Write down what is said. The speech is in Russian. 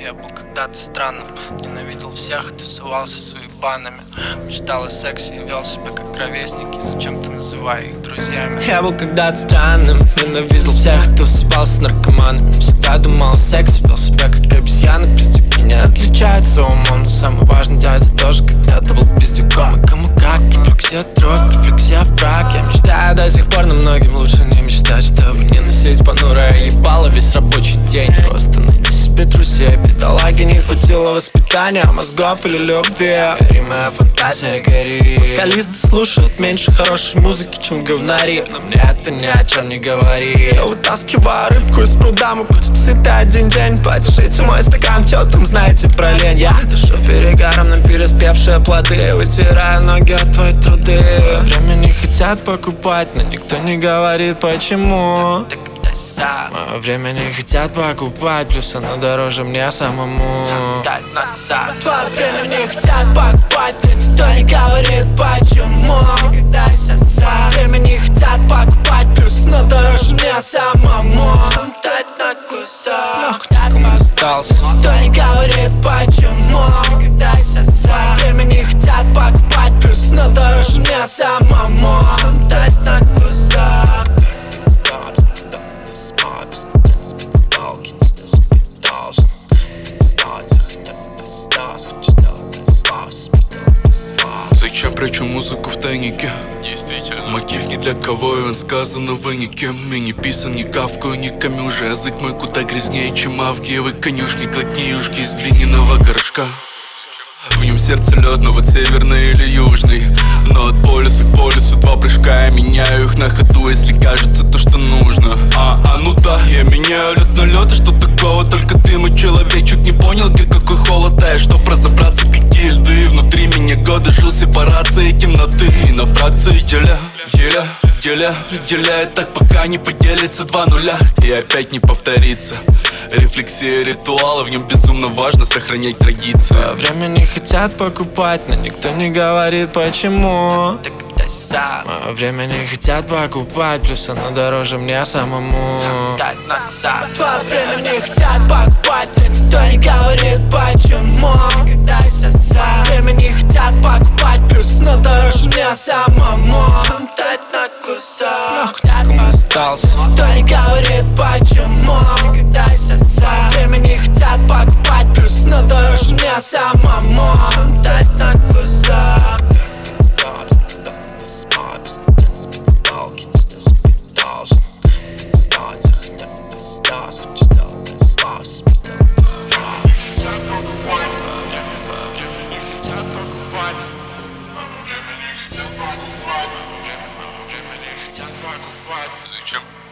Я был когда-то странным, ненавидел всех, тусовался с уебанами. Мечтал о сексе и вел себя как ровесники, зачем-то называя их друзьями. Я был когда-то странным, ненавидел всех, тусовался с наркоманами. Всегда думал о сексе, вел себя как обезьяна. Пиздюки не отличаются умом, но самый важный дядя тоже когда-то был пиздюком. И кому как, рефлексия троп, рефлексия фраг. Я мечтаю до сих пор, но многим лучше не мечтать, чтобы не носить понурое ебало весь рабочий день. Просто найди себе друзей, бедолаги, не хватило воспитания, мозгов или любви. Гори моя фантазия, гори. Вокалисты слушают меньше хорошей музыки, чем говнари, но мне это ни о чем не говорит. Я вытаскиваю рыбку из пруда, мы будем сыты один день. Подержите мой стакан, чё там знаете про лень? Я дышу перегаром на переспевшие плоды, вытираю ноги от твоей труды. Время не хотят покупать, но никто не говорит почему. Мое время не хотят покупать, плюс оно дороже мне самому. Твое время не хотят покупать, но никто не говорит почему. Мое время не хотят покупать, плюс оно дороже мне самому. Дать на кусок, кому остался, никто не говорит почему. Мое время не хотят покупать, плюс оно дороже мне самому. Дать на кусок. Зачем прячу музыку в тайнике? Действительно. Мотив ни для кого, и он сказан, увы, никем. И не писан, ни кавкою, ни камюже. Язык мой куда грязнее, чем авгиевы конюшни. Глотни юшки из глиняного горшка. В нем сердце лед, но вот северный или южный. Но от полюса к полюсу два прыжка, я меняю их на ходу, если кажется то, что нужно. Ну да, я меняю лед на лед, и что такого? Только ты, мой человечек, не понял, где какой холод. А я чтоб разобраться, какие льды внутри меня годы жил сепарацией темноты. И на фракции деляет так, пока не поделится два нуля. И опять не повторится. Рефлексия ритуала, в нем безумно важно сохранять традиции. Во время не хотят покупать, но никто не говорит почему. Мое время не хотят покупать, плюс оно дороже мне самому. Твое время не хотят покупать, но никто не говорит почему. Мое время не хотят покупать, плюс оно дороже мне самому. Дать на кусок, кому остался, никто не говорит почему. Мое время не хотят покупать, плюс оно дороже мне самому. Дать на кусок. Зачем?